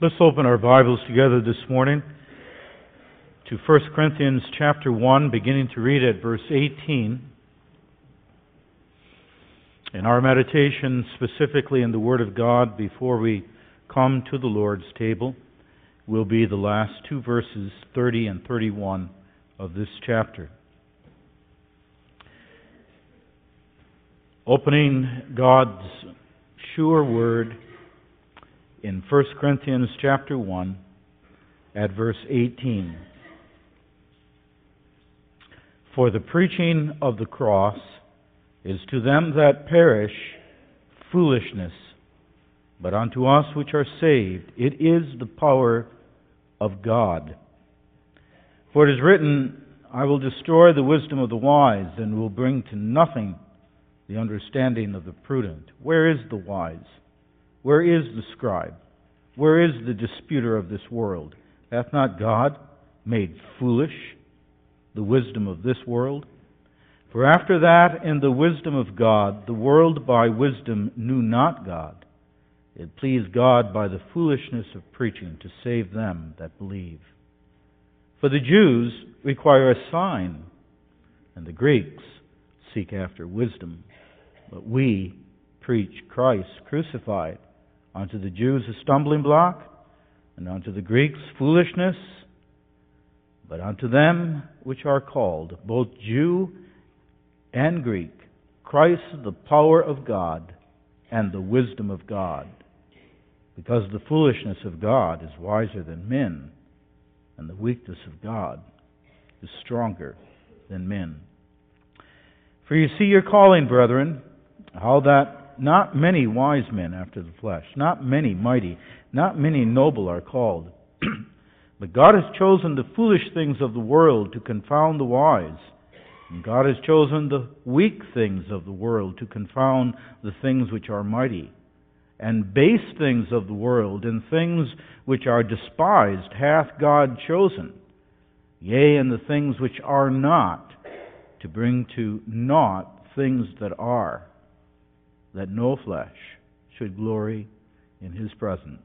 Let's open our Bibles together this morning to 1 Corinthians chapter 1, beginning to read at verse 18. In our meditation, specifically in the Word of God, before we come to the Lord's table, will be the last two verses, 30 and 31 of this chapter. Opening God's sure Word in 1 Corinthians chapter 1 at verse 18. For the preaching of the cross is to them that perish foolishness, but unto us which are saved it is the power of God. For it is written, I will destroy the wisdom of the wise, and will bring to nothing the understanding of the prudent. Where is the wise? Where is the scribe? Where is the disputer of this world? Hath not God made foolish the wisdom of this world? For after that, in the wisdom of God, the world by wisdom knew not God. It pleased God by the foolishness of preaching to save them that believe. For the Jews require a sign, and the Greeks seek after wisdom. But we preach Christ crucified, unto the Jews a stumbling block, and unto the Greeks foolishness, but unto them which are called, both Jew and Greek, Christ the power of God and the wisdom of God. Because the foolishness of God is wiser than men, and the weakness of God is stronger than men. For you see your calling, brethren, how that not many wise men after the flesh, not many mighty, not many noble are called. But God has chosen the foolish things of the world to confound the wise. And God has chosen the weak things of the world to confound the things which are mighty. And base things of the world and things which are despised hath God chosen. Yea, and the things which are not, to bring to naught things that are, that no flesh should glory in His presence.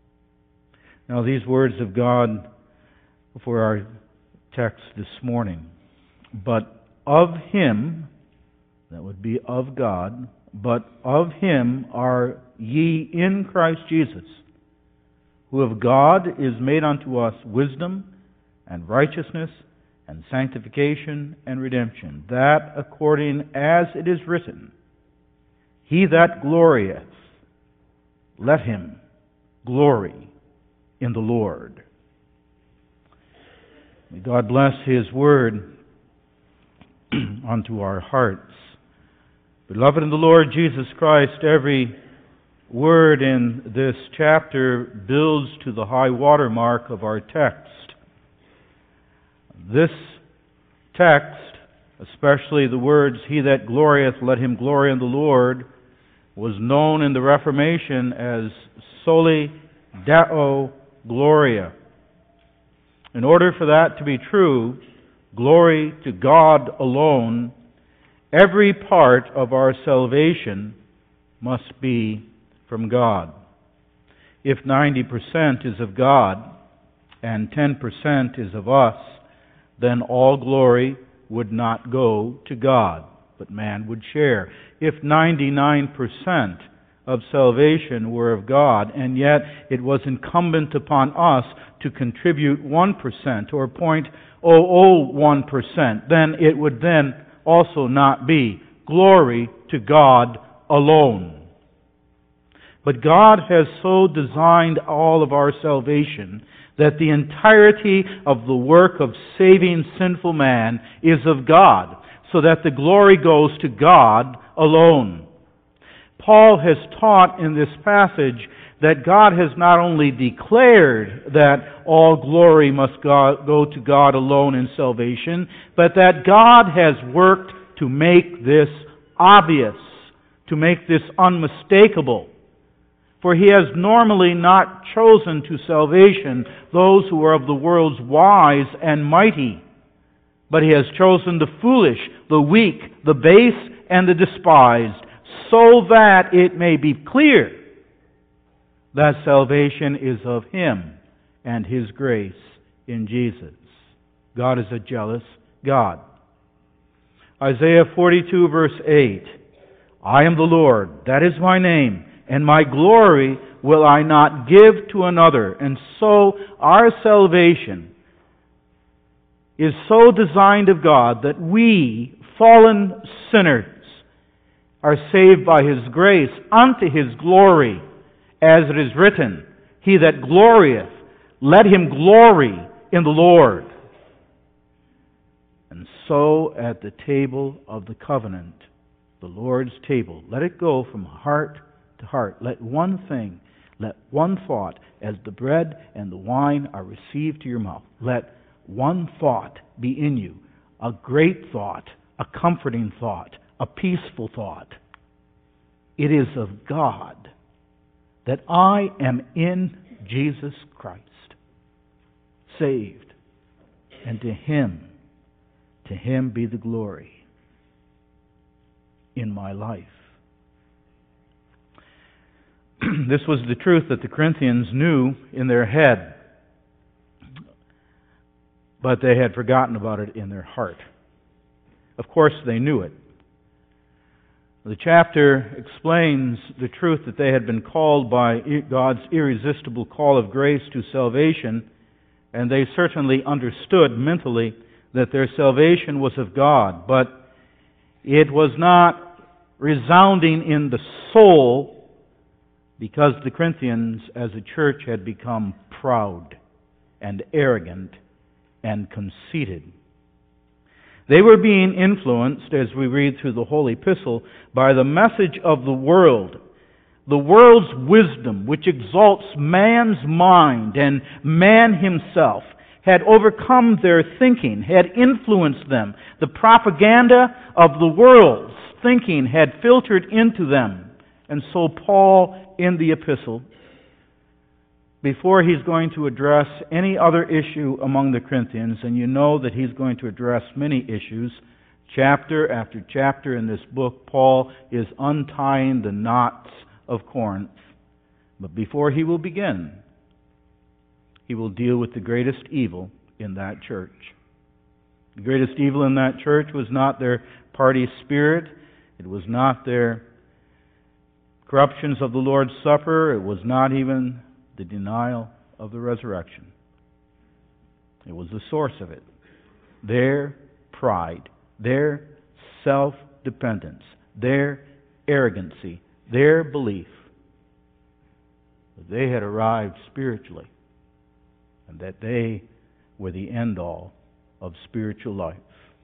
Now these words of God for our text this morning. But of Him, that would be of God, but of Him are ye in Christ Jesus, who of God is made unto us wisdom and righteousness and sanctification and redemption, that according as it is written, He that glorieth, let him glory in the Lord. May God bless His word unto our hearts. Beloved in the Lord Jesus Christ, every word in this chapter builds to the high water mark of our text. This text, especially the words, He that glorieth, let him glory in the Lord, was known in the Reformation as Soli Deo Gloria. In order for that to be true, glory to God alone, every part of our salvation must be from God. If 90% is of God and 10% is of us, then all glory would not go to God, but man would share. If 99% of salvation were of God, and yet it was incumbent upon us to contribute 1% or 0.001%, then it would then also not be glory to God alone. But God has so designed all of our salvation that the entirety of the work of saving sinful man is of God, so that the glory goes to God alone. Paul has taught in this passage that God has not only declared that all glory must go to God alone in salvation, but that God has worked to make this obvious, to make this unmistakable. For He has normally not chosen to salvation those who are of the world's wise and mighty, but He has chosen the foolish, the weak, the base, and the despised, so that it may be clear That salvation is of Him and His grace in Jesus. God is a jealous God. Isaiah 42 verse 8, I am the Lord, that is my name, and my glory will I not give to another. And so our salvation is so designed of God that we, fallen sinners, are saved by His grace unto His glory, as it is written, He that glorieth, let him glory in the Lord. And so at the table of the covenant, the Lord's table, let it go from heart to heart. Let one thing, let one thought, as the bread and the wine are received to your mouth, let one thought be in you, a great thought, a comforting thought, a peaceful thought. It is of God that I am in Jesus Christ, saved, and to Him be the glory in my life. This was the truth that the Corinthians knew in their head, but they had forgotten about it in their heart. Of course, they knew it. The chapter explains the truth that they had been called by God's irresistible call of grace to salvation, and they certainly understood mentally that their salvation was of God, but it was not resounding in the soul because the Corinthians as a church had become proud and arrogant and conceited. They were being influenced, as we read through the whole epistle, by the message of the world's wisdom, which exalts man's mind, and man himself had overcome their thinking, had influenced them. The propaganda of the world's thinking had filtered into them. And so Paul, in the epistle, before he's going to address any other issue among the Corinthians, and you know that he's going to address many issues, chapter after chapter in this book, Paul is untying the knots of Corinth. But before he will begin, he will deal with the greatest evil in that church. The greatest evil in that church was not their party spirit. It was not their corruptions of the Lord's Supper. It was not even the denial of the resurrection. It was the source of it. Their pride, their self-dependence, their arrogancy, their belief that they had arrived spiritually and that they were the end-all of spiritual life.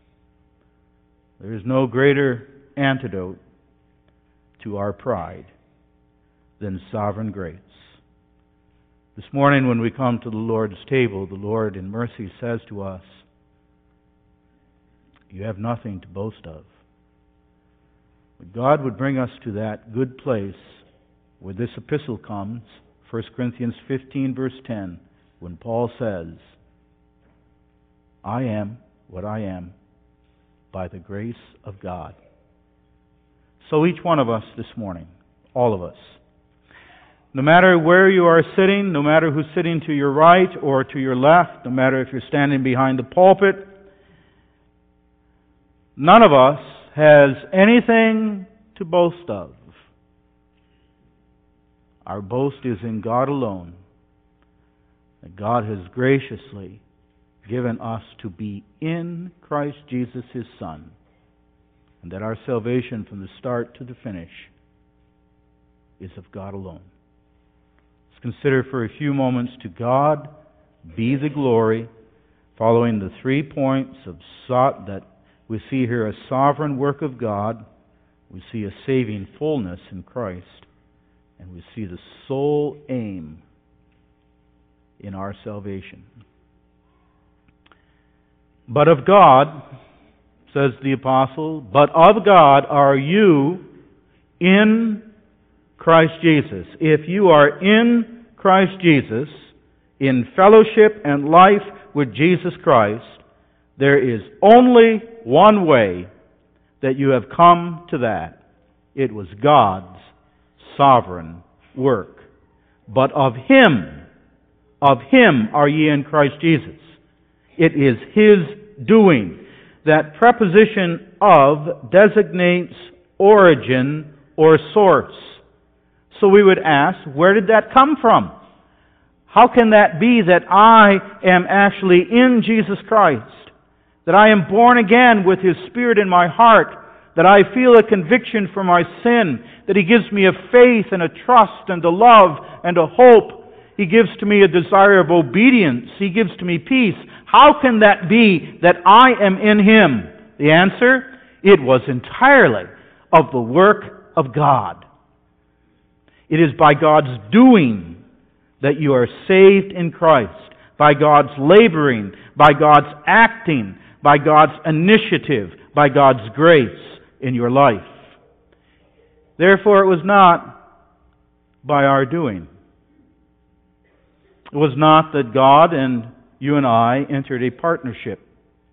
There is no greater antidote to our pride than sovereign grace. This morning when we come to the Lord's table, the Lord in mercy says to us, you have nothing to boast of. But God would bring us to that good place where this epistle comes, 1 Corinthians 15 verse 10, when Paul says, I am what I am by the grace of God. So each one of us this morning, all of us, no matter where you are sitting, no matter who's sitting to your right or to your left, no matter if you're standing behind the pulpit, none of us has anything to boast of. Our boast is in God alone, that God has graciously given us to be in Christ Jesus, His Son, and that our salvation from the start to the finish is of God alone. Consider for a few moments, to God be the glory, following the 3 points of that we see here: a sovereign work of God, we see a saving fullness in Christ, and we see the sole aim in our salvation. But of God, says the apostle, but of God are you in Christ Jesus. If you are in Christ Jesus, in fellowship and life with Jesus Christ, there is only one way that you have come to that. It was God's sovereign work. but of Him. Of Him are ye in Christ Jesus. It is His doing. That preposition of designates origin or source. So we would ask, where did that come from? How can that be that I am actually in Jesus Christ? That I am born again with His Spirit in my heart? That I feel a conviction for my sin? That He gives me a faith and a trust and a love and a hope? He gives to me a desire of obedience. He gives to me peace. How can that be that I am in Him? The answer? It was entirely of the work of God. It is by God's doing that you are saved in Christ, by God's laboring, by God's acting, by God's initiative, by God's grace in your life. Therefore, it was not by our doing. It was not that God and you and I entered a partnership.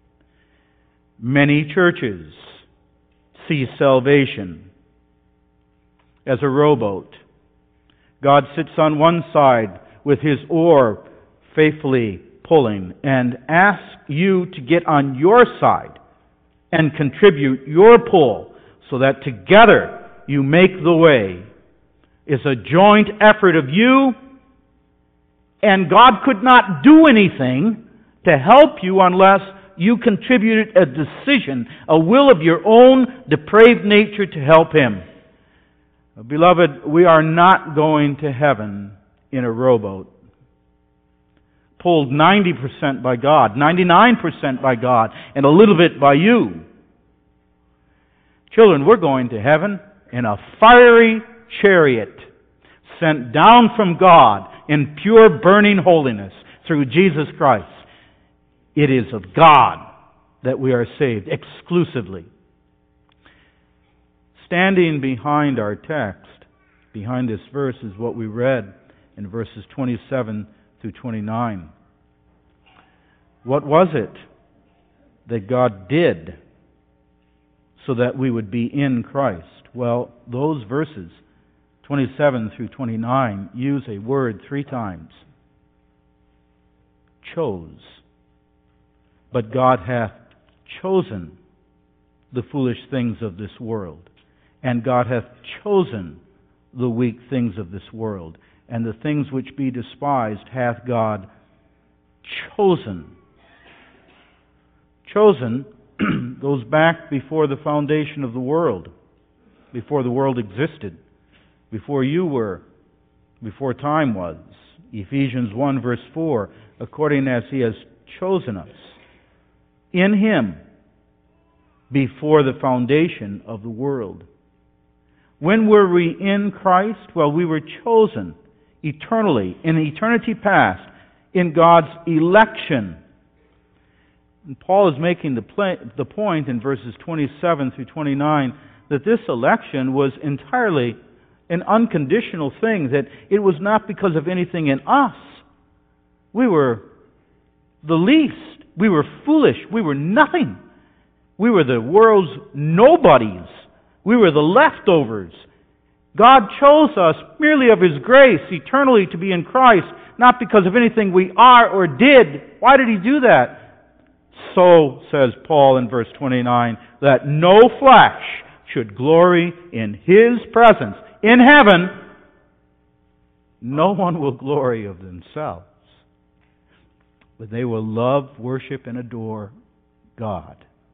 Many churches see salvation as a rowboat. God sits on one side with His oar faithfully pulling and asks you to get on your side and contribute your pull so that together you make the way. It's a joint effort of you, and God could not do anything to help you unless you contributed a decision, a will of your own depraved nature to help Him. Beloved, we are not going to heaven in a rowboat, pulled 90% by God, 99% by God, and a little bit by you. Children, we're going to heaven in a fiery chariot sent down from God in pure burning holiness through Jesus Christ. It is of God that we are saved exclusively. Standing behind our text, behind this verse, is what we read in verses 27 through 29. What was it that God did so that we would be in Christ? Well, those verses, 27 through 29, use a word 3 times. Chose. But God hath chosen the foolish things of this world, and God hath chosen the weak things of this world, and the things which be despised hath God chosen. Chosen goes back before the foundation of the world, before the world existed, before you were, before time was. Ephesians 1 verse 4, according as He has chosen us in Him before the foundation of the world. When were we in Christ? Well, we were chosen eternally, in eternity past, in God's election. And Paul is making the point in verses 27 through 29 that this election was entirely an unconditional thing, that it was not because of anything in us. We were the least. We were foolish. We were nothing. We were the world's nobodies. We were the leftovers. God chose us merely of His grace eternally to be in Christ, not because of anything we are or did. Why did He do that? So, says Paul in verse 29, that no flesh should glory in His presence. In heaven, no one will glory of themselves, but they will love, worship, and adore God.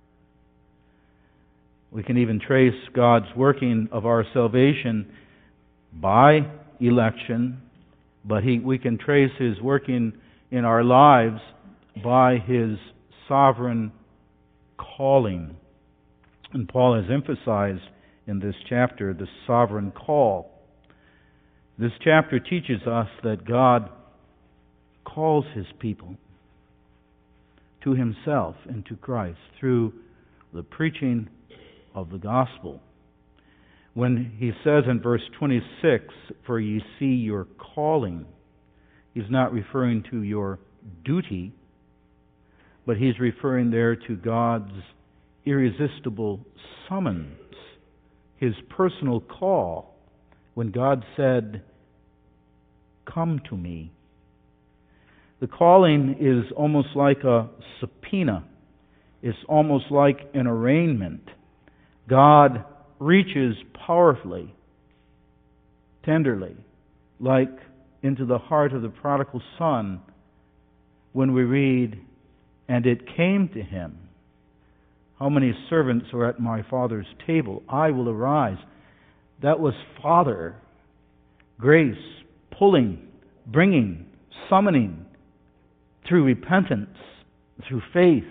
We can even trace God's working of our salvation by election, but we can trace His working in our lives by His sovereign calling. And Paul has emphasized in this chapter the sovereign call. This chapter teaches us that God calls His people to Himself and to Christ through the preaching of the gospel. When He says in verse 26, "For ye see your calling," He's not referring to your duty, but He's referring there to God's irresistible summons, His personal call. When God said, come to me. The calling is almost like a subpoena. It's almost like an arraignment. God reaches powerfully, tenderly, like into the heart of the prodigal son when we read, "And it came to him, how many servants are at my father's table? I will arise." That was Father grace, pulling, bringing, summoning through repentance, through faith.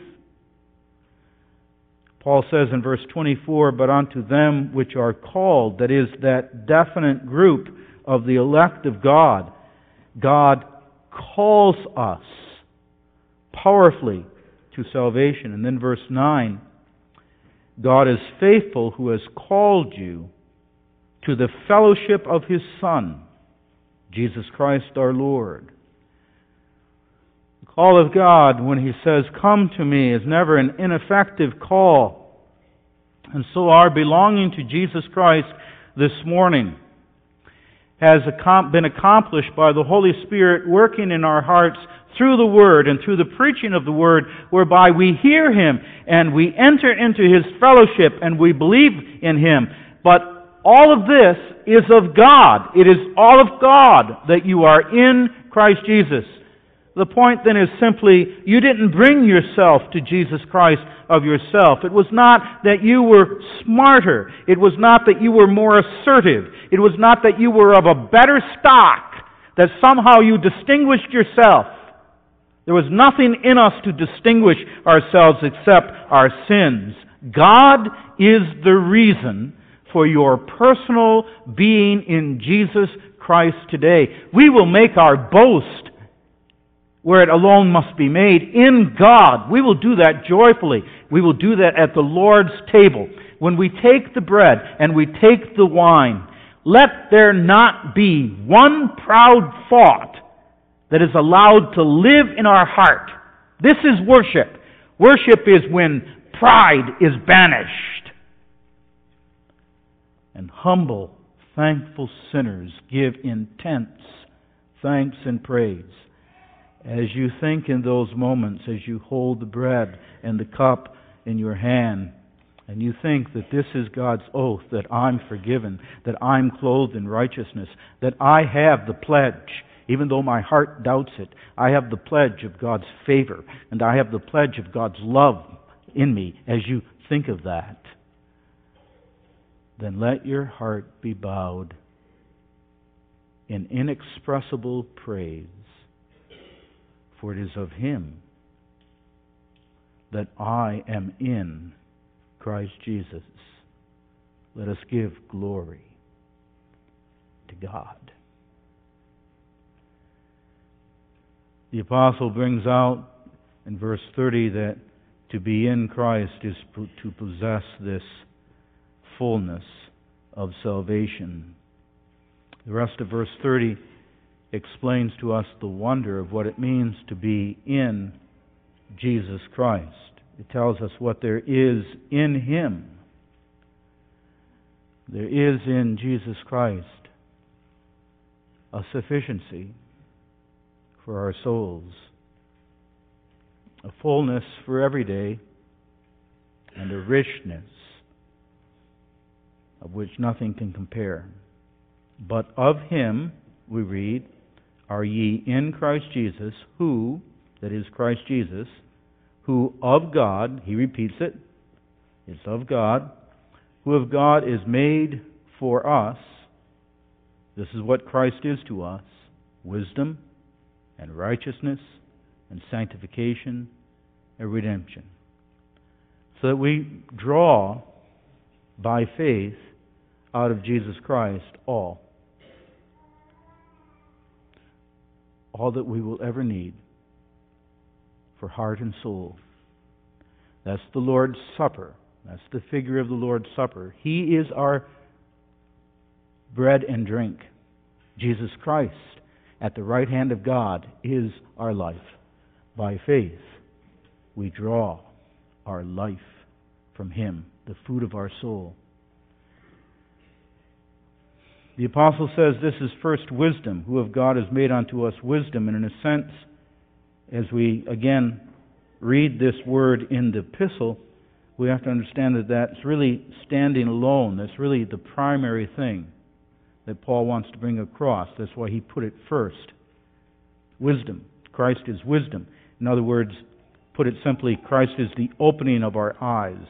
Paul says in verse 24, "But unto them which are called," that is, that definite group of the elect of God, God calls us powerfully to salvation. And then verse 9, "God is faithful who has called you to the fellowship of His Son, Jesus Christ our Lord." The call of God, when He says, "Come to me," is never an ineffective call. And so our belonging to Jesus Christ this morning has been accomplished by the Holy Spirit working in our hearts through the Word and through the preaching of the Word, whereby we hear Him and we enter into His fellowship and we believe in Him. But all of this is of God. It is all of God that you are in Christ Jesus. The point then is simply, you didn't bring yourself to Jesus Christ of yourself. It was not that you were smarter. It was not that you were more assertive. It was not that you were of a better stock, that somehow you distinguished yourself. There was nothing in us to distinguish ourselves except our sins. God is the reason for your personal being in Jesus Christ today. We will make our boast where it alone must be made, in God. We will do that joyfully. We will do that at the Lord's table. When we take the bread and we take the wine, let there not be one proud thought that is allowed to live in our heart. This is worship. Worship is when pride is banished. And humble, thankful sinners give intense thanks and praise. As you think in those moments, as you hold the bread and the cup in your hand, and you think that this is God's oath, that I'm forgiven, that I'm clothed in righteousness, that I have the pledge, even though my heart doubts it, I have the pledge of God's favor, and I have the pledge of God's love in me. As you think of that, then let your heart be bowed in inexpressible praise. For it is of Him that I am in Christ Jesus. Let us give glory to God. The apostle brings out in verse 30 that to be in Christ is to possess this fullness of salvation. The rest of verse 30 explains to us the wonder of what it means to be in Jesus Christ. It tells us what there is in Him. There is in Jesus Christ a sufficiency for our souls, a fullness for every day, and a richness of which nothing can compare. But of Him, we read, are ye in Christ Jesus, who, that is Christ Jesus, who of God, he repeats it, it's of God, who of God is made for us. This is what Christ is to us: wisdom and righteousness and sanctification and redemption. So that we draw by faith out of Jesus Christ all that we will ever need for heart and soul. That's the Lord's Supper. That's the figure of the Lord's Supper. He is our bread and drink. Jesus Christ, at the right hand of God, is our life. By faith, we draw our life from Him, the food of our soul. The apostle says this is first wisdom, who of God has made unto us wisdom. And in a sense, as we again read this word in the epistle, we have to understand that that's really standing alone. That's really the primary thing that Paul wants to bring across. That's why he put it first. Wisdom. Christ is wisdom. In other words, put it simply, Christ is the opening of our eyes.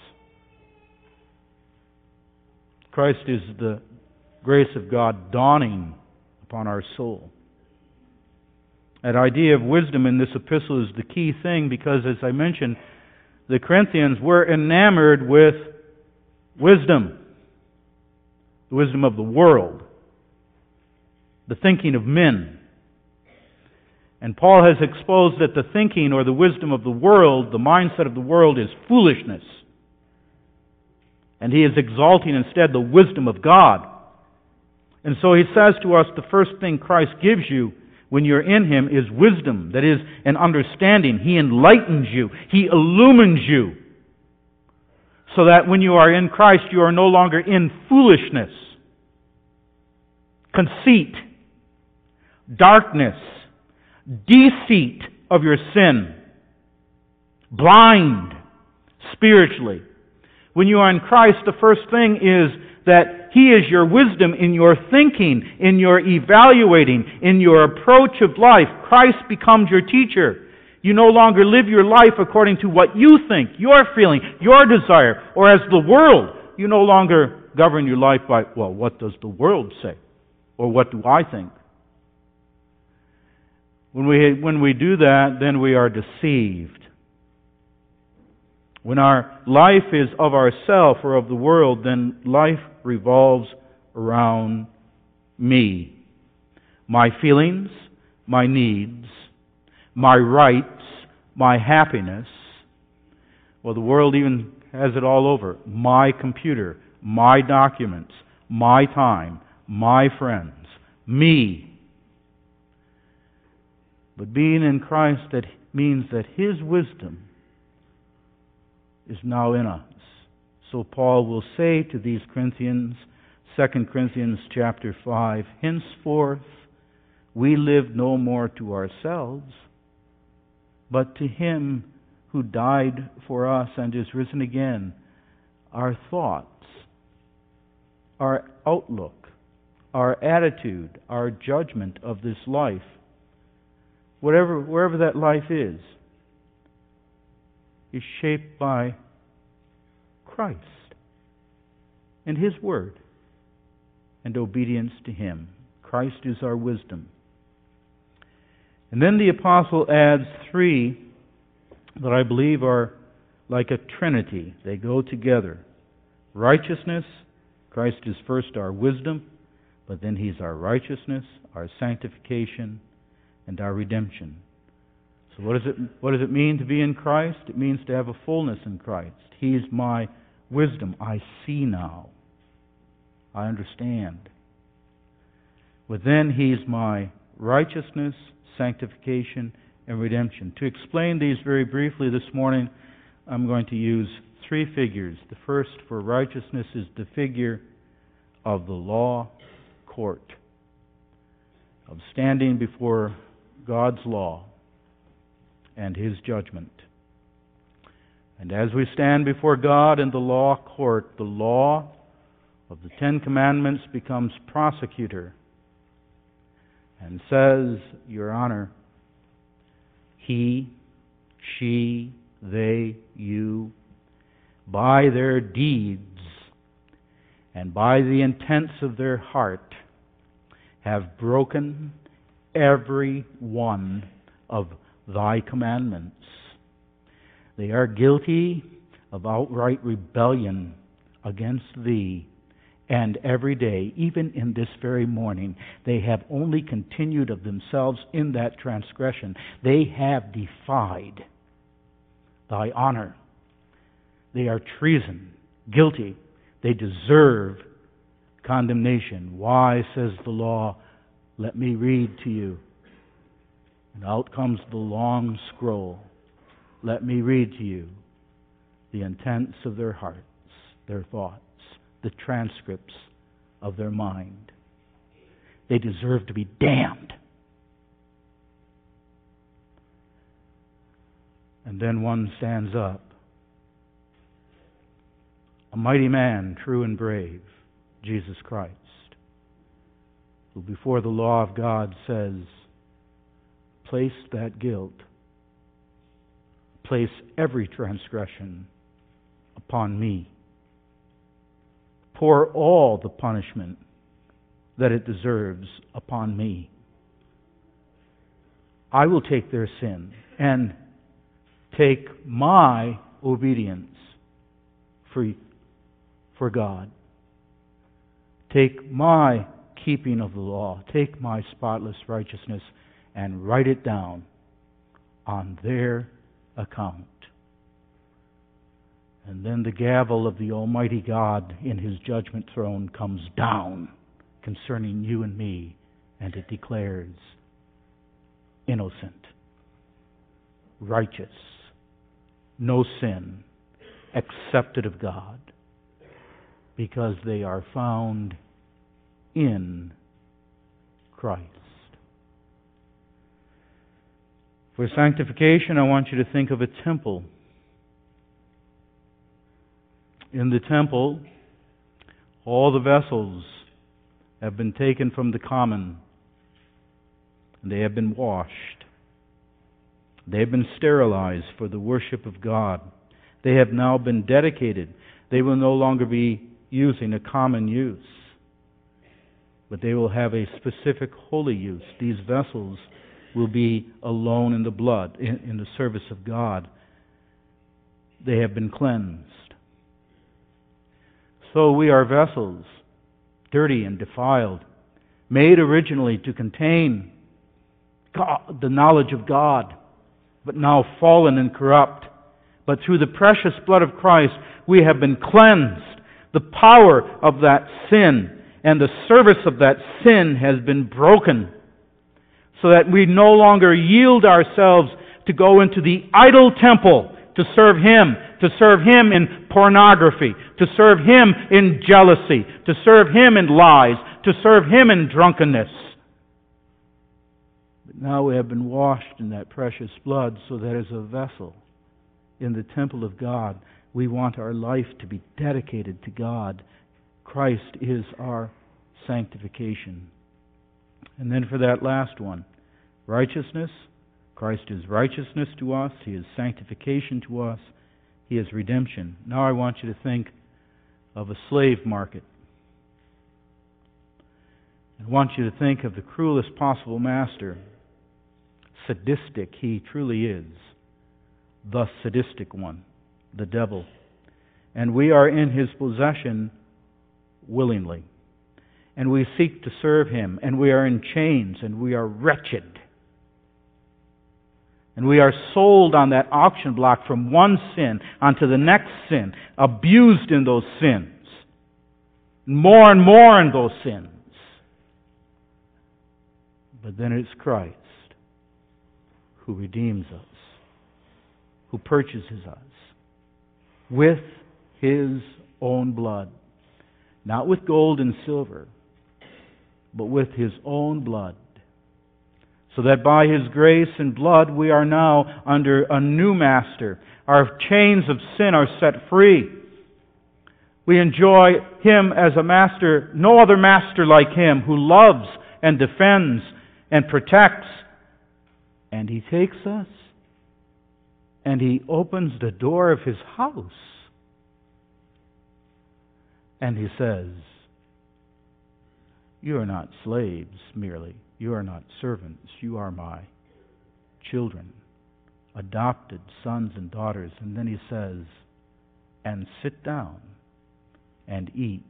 Christ is the grace of God dawning upon our soul. That idea of wisdom in this epistle is the key thing because, as I mentioned, the Corinthians were enamored with wisdom. The wisdom of the world. The thinking of men. And Paul has exposed that the thinking or the wisdom of the world, the mindset of the world, is foolishness. And he is exalting instead the wisdom of God. And so he says to us, the first thing Christ gives you when you're in Him is wisdom. That is, an understanding. He enlightens you. He illumines you. So that when you are in Christ, you are no longer in foolishness, conceit, darkness, deceit of your sin, blind spiritually. When you are in Christ, the first thing is that He is your wisdom in your thinking, in your evaluating, in your approach of life. Christ becomes your teacher. You no longer live your life according to what you think, your feeling, your desire, or as the world. You no longer govern your life by, well, what does the world say? Or what do I think? When we do that, then we are deceived. When our life is of ourself or of the world, then life revolves around me. My feelings, my needs, my rights, my happiness. Well, the world even has it all over. My computer, my documents, my time, my friends, me. But being in Christ, that means that His wisdom is now in us. So Paul will say to these Corinthians, 2 Corinthians chapter 5, henceforth we live no more to ourselves, but to Him who died for us and is risen again. Our thoughts, our outlook, our attitude, our judgment of this life, wherever that life is shaped by Christ and His Word and obedience to Him. Christ is our wisdom. And then the apostle adds three that I believe are like a trinity. They go together. Righteousness, Christ is first our wisdom, but then He's our righteousness, our sanctification, and our redemption. So what does it mean to be in Christ? It means to have a fullness in Christ. He's my wisdom. I see now. I understand. But then He's my righteousness, sanctification, and redemption. To explain these very briefly this morning, I'm going to use three figures. The first for righteousness is the figure of the law court, of standing before God's law and His judgment. And as we stand before God in the law court, the law of the Ten Commandments becomes prosecutor and says, Your Honor, he, she, they, you, by their deeds and by the intents of their heart, have broken every one of Thy commandments. They are guilty of outright rebellion against Thee. And every day, even in this very morning, they have only continued of themselves in that transgression. They have defied Thy honor. They are treason, guilty. They deserve condemnation. Why, says the law, let me read to you. And out comes the long scroll. Let me read to you the intents of their hearts, their thoughts, the transcripts of their mind. They deserve to be damned. And then one stands up, a mighty man, true and brave, Jesus Christ, who before the law of God says, place that guilt, place every transgression upon me. Pour all the punishment that it deserves upon me. I will take their sin and take my obedience for God. Take my keeping of the law. Take my spotless righteousness and write it down on their account. And then the gavel of the Almighty God in His judgment throne comes down concerning you and me, and it declares innocent, righteous, no sin, accepted of God, because they are found in Christ. For sanctification, I want you to think of a temple. In the temple, all the vessels have been taken from the common, and they have been washed. They have been sterilized for the worship of God. They have now been dedicated. They will no longer be using a common use, but they will have a specific holy use. These vessels will be alone in the blood, in the service of God. They have been cleansed. So we are vessels, dirty and defiled, made originally to contain God, the knowledge of God, but now fallen and corrupt. But through the precious blood of Christ, we have been cleansed. The power of that sin and the service of that sin has been broken, so that we no longer yield ourselves to go into the idol temple to serve Him in pornography, to serve Him in jealousy, to serve Him in lies, to serve Him in drunkenness. But now we have been washed in that precious blood, so that as a vessel in the temple of God, we want our life to be dedicated to God. Christ is our sanctification. And then for that last one, righteousness. Christ is righteousness to us. He is sanctification to us. He is redemption. Now I want you to think of a slave market. I want you to think of the cruelest possible master. Sadistic he truly is. The sadistic one, the devil. And we are in his possession willingly. And we seek to serve him. And we are in chains. And we are wretched. And we are sold on that auction block from one sin onto the next sin, abused in those sins, more and more in those sins. But then it's Christ who redeems us, who purchases us with His own blood, not with gold and silver, but with His own blood. So that by His grace and blood we are now under a new master. Our chains of sin are set free. We enjoy Him as a master, no other master like Him, who loves and defends and protects. And He takes us and He opens the door of His house. And He says, you are not slaves merely. You are not servants. You are my children, adopted sons and daughters. And then He says, and sit down and eat.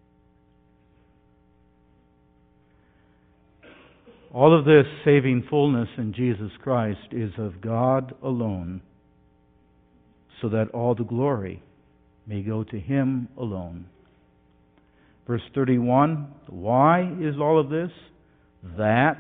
All of this saving fullness in Jesus Christ is of God alone, so that all the glory may go to Him alone. Verse 31, why is all of this? That,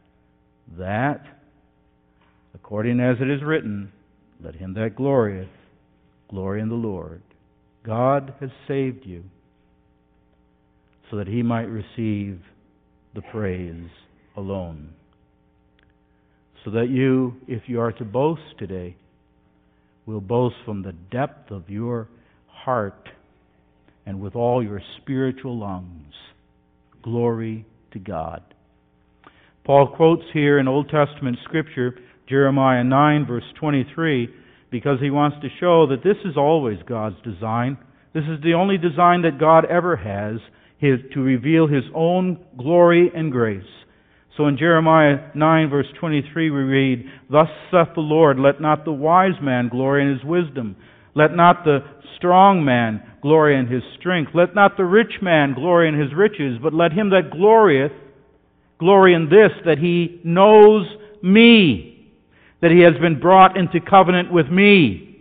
according as it is written, let him that glorieth, glory in the Lord. God has saved you so that He might receive the praise alone. So that you, if you are to boast today, will boast from the depth of your heart and with all your spiritual lungs. Glory to God. Paul quotes here in Old Testament Scripture, Jeremiah 9, verse 23, because he wants to show that this is always God's design. This is the only design that God ever has, to reveal His own glory and grace. So in Jeremiah 9, verse 23, we read, "Thus saith the Lord, let not the wise man glory in his wisdom. Let not the strong man glory in his strength. Let not the rich man glory in his riches, but let him that glorieth glory in this, that he knows me, that he has been brought into covenant with me."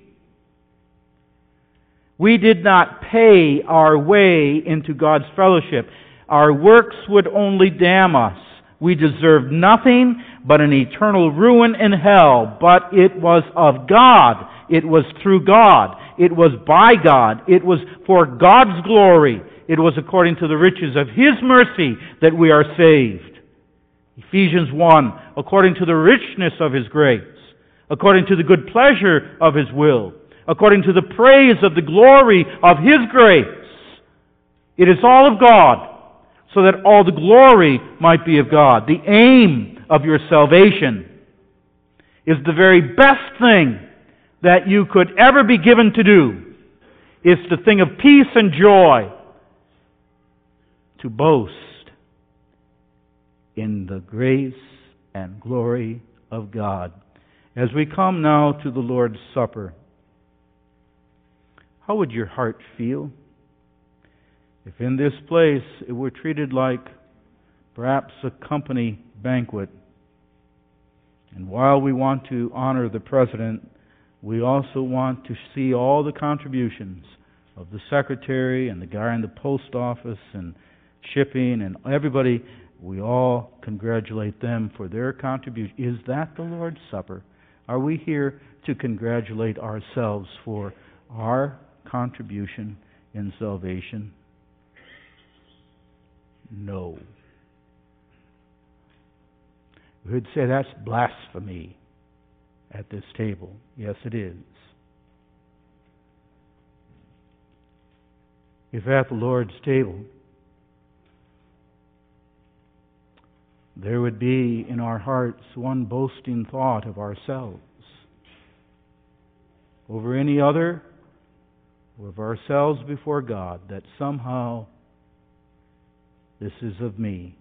We did not pay our way into God's fellowship. Our works would only damn us. We deserved nothing but an eternal ruin in hell. But it was of God. It was through God. It was by God. It was for God's glory. It was according to the riches of His mercy that we are saved. Ephesians 1, according to the richness of His grace, according to the good pleasure of His will, according to the praise of the glory of His grace. It is all of God, so that all the glory might be of God. The aim of your salvation is the very best thing that you could ever be given to do. It's the thing of peace and joy, to boast in the grace and glory of God. As we come now to the Lord's Supper, how would your heart feel if in this place it were treated like perhaps a company banquet? And while we want to honor the President, we also want to see all the contributions of the secretary and the guy in the post office and shipping and everybody. We all congratulate them for their contribution. Is that the Lord's Supper? Are we here to congratulate ourselves for our contribution in salvation? No. We would say that's blasphemy at this table. Yes, it is. If at the Lord's table there would be in our hearts one boasting thought of ourselves over any other, or of ourselves before God, that somehow this is of me.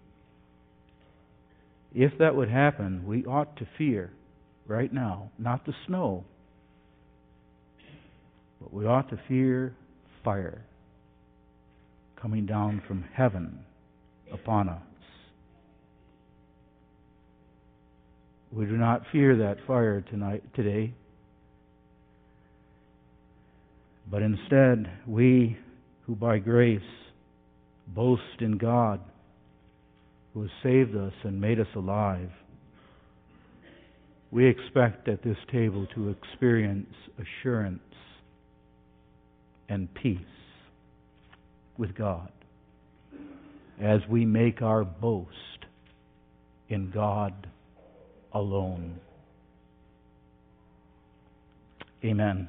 If that would happen, we ought to fear right now, not the snow, but we ought to fear fire coming down from heaven upon us. We do not fear that fire today, but instead we who by grace boast in God, who has saved us and made us alive, we expect at this table to experience assurance and peace with God as we make our boast in God alone. Amen.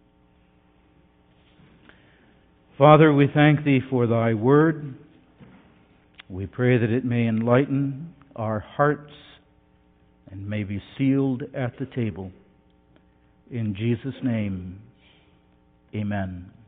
Father, we thank Thee for Thy Word. We pray that it may enlighten our hearts and may be sealed at the table. In Jesus' name, amen.